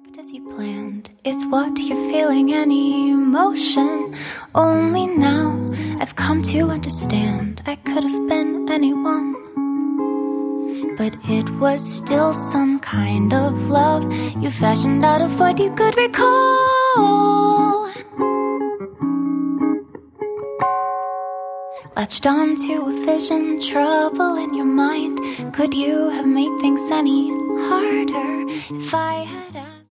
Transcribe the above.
as you planned is what you're feeling, any emotion. Only now I've come to understand I could have been anyone, but it was still some kind of love you fashioned out of what you could recall. Latched onto a vision, trouble in your mind. Could you have made things any harder if I had